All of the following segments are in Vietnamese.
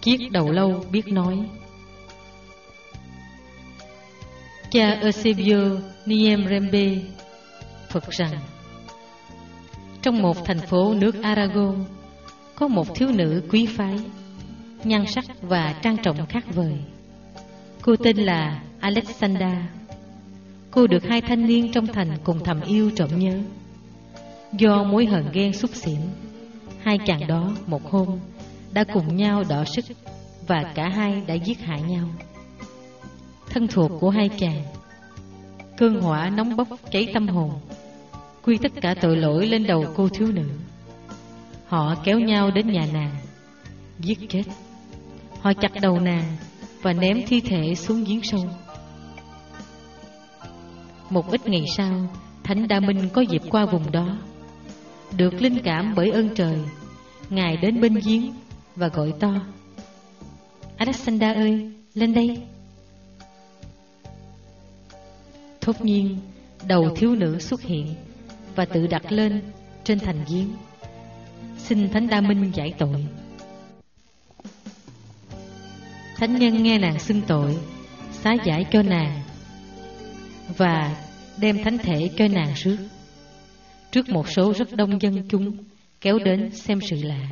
Chiếc đầu lâu biết nói. Cha Eusebio Niemrembe thuật rằng trong một thành phố nước Aragon có một thiếu nữ quý phái, nhan sắc và trang trọng khác vời. Cô tên là Alexandra. Cô được hai thanh niên trong thành cùng thầm yêu trộm nhớ. Do mối hờn ghen xúc xỉn, hai chàng đó một hôm đã cùng nhau đọ sức và cả hai đã giết hại nhau. Thân thuộc của hai chàng, cơn hỏa nóng bốc cháy tâm hồn, quy tất cả tội lỗi lên đầu cô thiếu nữ. Họ kéo nhau đến nhà nàng, giết chết. Họ chặt đầu nàng và ném thi thể xuống giếng sâu. Một ít ngày sau, Thánh Đa Minh có dịp qua vùng đó. Được linh cảm bởi ơn trời, Ngài đến bên giếng và gọi to: Alexandra ơi, lên đây. Thốt nhiên, đầu thiếu nữ xuất hiện và tự đặt lên trên thành giếng, xin Thánh Đa Minh giải tội. Thánh nhân nghe nàng xưng tội, xá giải cho nàng và đem thánh thể cho nàng rước, trước một số rất đông dân chúng kéo đến xem sự lạ.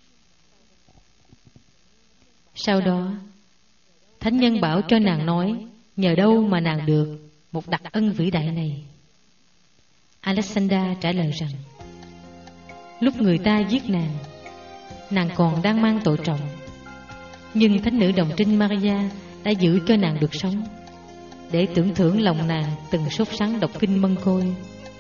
Sau đó, thánh nhân bảo cho nàng nói nhờ đâu mà nàng được một đặc ân vĩ đại này. Alexandra trả lời rằng lúc người ta giết nàng còn đang mang tội trọng, nhưng thánh nữ đồng trinh Maria đã giữ cho nàng được sống, để tưởng thưởng lòng nàng từng sốt sắng đọc kinh Mân Côi.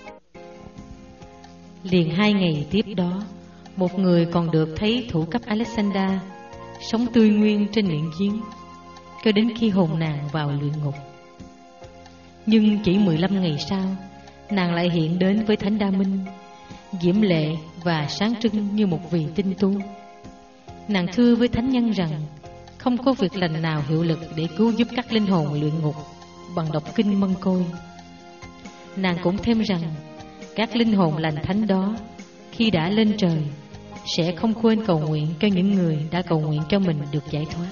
Liền 2 ngày tiếp đó, một người còn được thấy thủ cấp Alexandra sống tươi nguyên trên miệng giếng, cho đến khi hồn nàng vào luyện ngục. Nhưng chỉ 15 ngày sau, nàng lại hiện đến với Thánh Đa Minh, diễm lệ và sáng trưng như một vị tinh tu. Nàng thưa với thánh nhân rằng không có việc lành nào hiệu lực để cứu giúp các linh hồn luyện ngục bằng đọc kinh Mân Côi. Nàng cũng thêm rằng các linh hồn lành thánh đó khi đã lên trời sẽ không quên cầu nguyện cho những người đã cầu nguyện cho mình được giải thoát.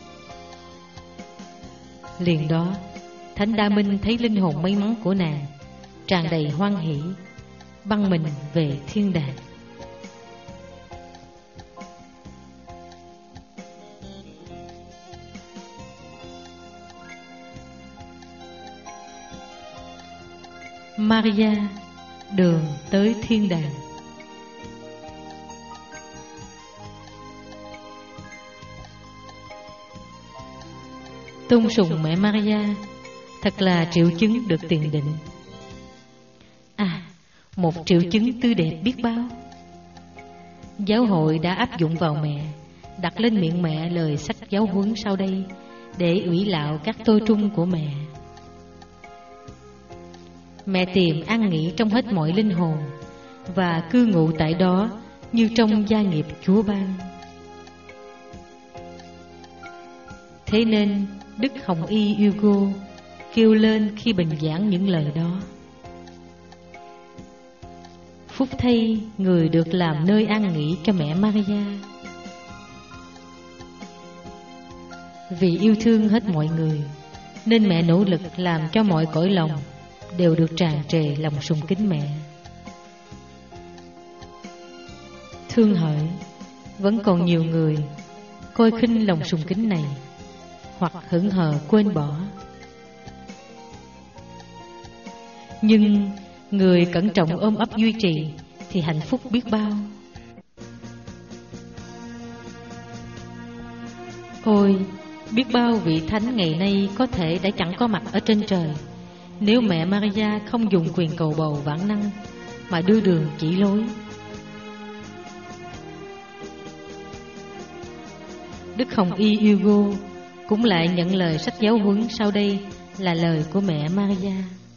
Liền đó, Thánh Đa Minh thấy linh hồn may mắn của nàng tràn đầy hoan hỷ, băng mình về thiên đàng. Maria, đường tới thiên đàng. Tôn sùng mẹ Maria thật là triệu chứng được tiền định. Một triệu chứng tươi đẹp biết bao. Giáo hội đã áp dụng vào mẹ, đặt lên miệng mẹ lời sách giáo huấn sau đây để ủy lạo các tôi trung của mẹ. Mẹ tìm an nghỉ trong hết mọi linh hồn và cư ngụ tại đó như trong gia nghiệp Chúa ban. Thế nên Đức Hồng Y Hugo kêu lên khi bình giảng những lời đó: phúc thay người được làm nơi an nghỉ cho mẹ Maria. Vì yêu thương hết mọi người nên mẹ nỗ lực làm cho mọi cõi lòng đều được tràn trề lòng sùng kính mẹ. Thương hỡi, vẫn còn nhiều người coi khinh lòng sùng kính này, hoặc hững hờ quên bỏ. Nhưng người cẩn trọng ôm ấp duy trì thì hạnh phúc biết bao. Ôi, biết bao vị thánh ngày nay có thể đã chẳng có mặt ở trên trời, nếu mẹ Maria không dùng quyền cầu bầu vạn năng mà đưa đường chỉ lối. Đức Hồng Y Hugo cũng lại nhận lời sách giáo huấn sau đây là lời của mẹ Maria.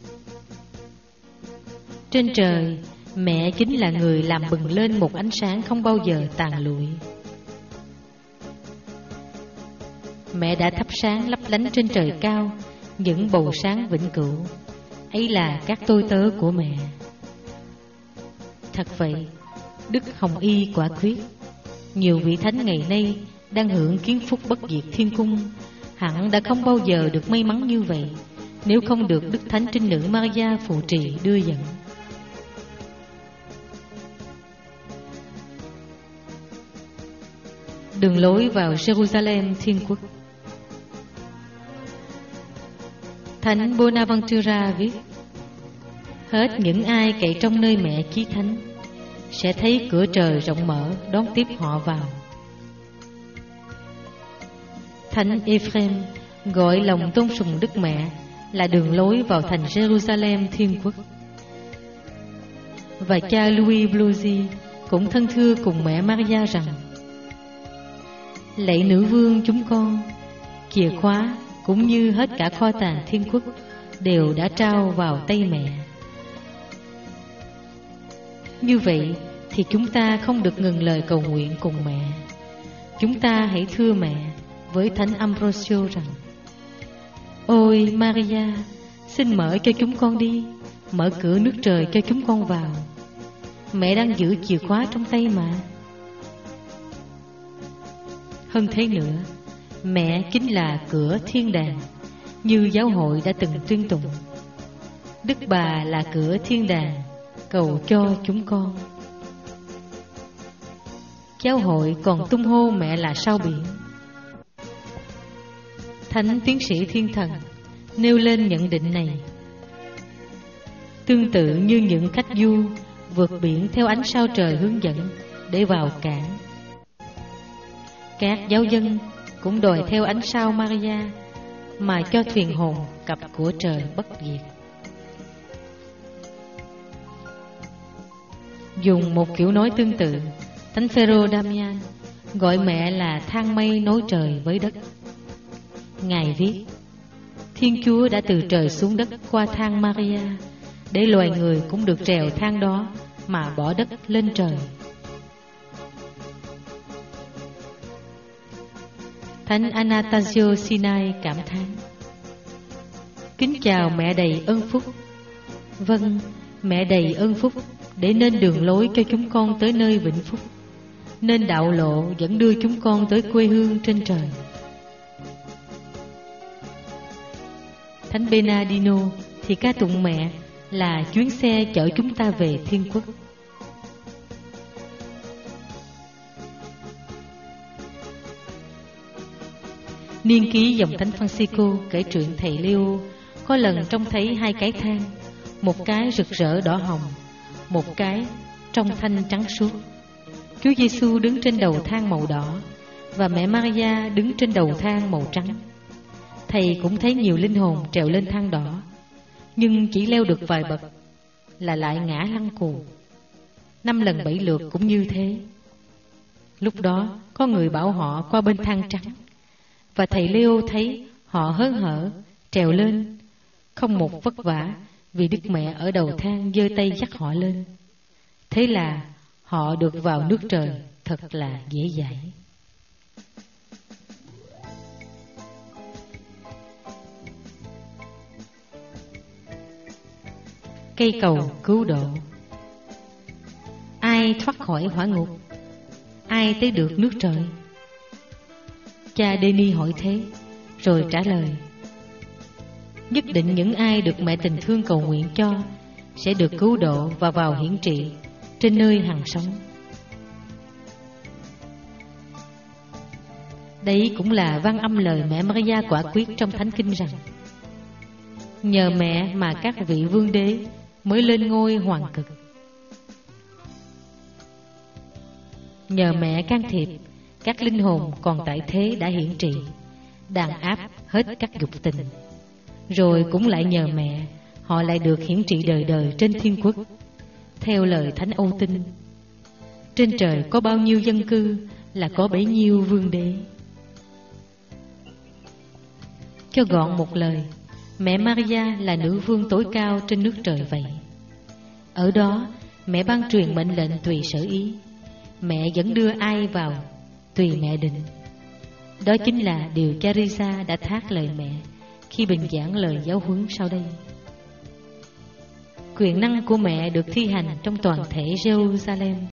Trên trời, mẹ chính là người làm bừng lên một ánh sáng không bao giờ tàn lụi. Mẹ đã thắp sáng lấp lánh trên trời cao những bầu sáng vĩnh cửu, ấy là các tôi tớ của mẹ. Thật vậy, Đức Hồng Y quả quyết, nhiều vị thánh ngày nay đang hưởng kiến phúc bất diệt thiên cung, hẳn đã không bao giờ được may mắn như vậy nếu không được Đức Thánh Trinh Nữ Maria phù trì đưa dẫn. Đường lối vào Jerusalem Thiên Quốc. Thánh Bonaventura viết: hết những ai cậy trong nơi mẹ chí thánh sẽ thấy cửa trời rộng mở đón tiếp họ vào. Thánh Ephraim gọi lòng tôn sùng Đức Mẹ là đường lối vào thành Jerusalem Thiên Quốc. Và cha Louis Blasi cũng thân thưa cùng mẹ Maria rằng: lạy nữ vương chúng con, chìa khóa cũng như hết cả kho tàng Thiên Quốc đều đã trao vào tay mẹ. Như vậy thì chúng ta không được ngừng lời cầu nguyện cùng mẹ. Chúng ta hãy thưa mẹ với Thánh Ambrosio rằng: ôi Maria, xin mở cho chúng con đi, mở cửa nước trời cho chúng con vào. Mẹ đang giữ chìa khóa trong tay mà. Hơn thế nữa, mẹ chính là cửa thiên đàng, như giáo hội đã từng tuyên tụng. Đức Bà là cửa thiên đàng, cầu cho chúng con. Giáo hội còn tung hô mẹ là sao biển. Thánh tiến sĩ Thiên Thần nêu lên nhận định này: tương tự như những khách du vượt biển theo ánh sao trời hướng dẫn để vào cảng, các giáo dân cũng đòi theo ánh sao Maria mà cho thuyền hồn cập của trời bất diệt. Dùng một kiểu nói tương tự, Thánh Phêrô Damian gọi mẹ là thang mây nối trời với đất. Ngài viết: Thiên Chúa đã từ trời xuống đất qua thang Maria, để loài người cũng được trèo thang đó mà bỏ đất lên trời. Thánh Anastasio Sinai cảm thán: kính chào mẹ đầy ơn phúc. Vâng, mẹ đầy ơn phúc để nên đường lối cho chúng con tới nơi vĩnh phúc, nên đạo lộ dẫn đưa chúng con tới quê hương trên trời. Thánh Bernardino thì ca tụng mẹ là chuyến xe chở chúng ta về Thiên Quốc. Niên ký dòng Thánh Francisco kể chuyện thầy Leo có lần trông thấy hai cái thang, một cái rực rỡ đỏ hồng, một cái trong thanh trắng suốt. Chúa Giêsu đứng trên đầu thang màu đỏ và mẹ Maria đứng trên đầu thang màu trắng. Thầy cũng thấy nhiều linh hồn trèo lên thang đỏ, nhưng chỉ leo được vài bậc là lại ngã lăn cù. 5 lần 7 lượt cũng như thế. Lúc đó có người bảo họ qua bên thang trắng, và thầy Leo thấy họ hớn hở trèo lên, không một vất vả, vì Đức Mẹ ở đầu thang giơ tay dắt họ lên. Thế là họ được vào nước trời thật là dễ dãi. Cây cầu cứu độ. Ai thoát khỏi hỏa ngục? Ai tới được nước trời? Cha Denis hỏi thế, rồi trả lời: nhất định những ai được mẹ tình thương cầu nguyện cho sẽ được cứu độ và vào hiển trị trên nơi hằng sống. Đấy cũng là văn âm lời mẹ Maria quả quyết trong Thánh Kinh rằng: nhờ mẹ mà các vị vương đế mới lên ngôi hoàng cực. Nhờ mẹ can thiệp, các linh hồn còn tại thế đã hiển trị, đàn áp hết các dục tình. Rồi cũng lại nhờ mẹ, họ lại được hiển trị đời đời trên Thiên Quốc. Theo lời Thánh Âu Tinh, trên trời có bao nhiêu dân cư là có bấy nhiêu vương đế. Cho gọn một lời, mẹ Maria là nữ vương tối cao trên nước trời vậy. Ở đó mẹ ban truyền mệnh lệnh tùy sở ý, mẹ vẫn đưa ai vào tùy mẹ định. Đó chính là điều cha Risa đã thác lời mẹ khi bình giảng lời giáo huấn sau đây. Quyền năng của mẹ được thi hành trong toàn thể Jerusalem.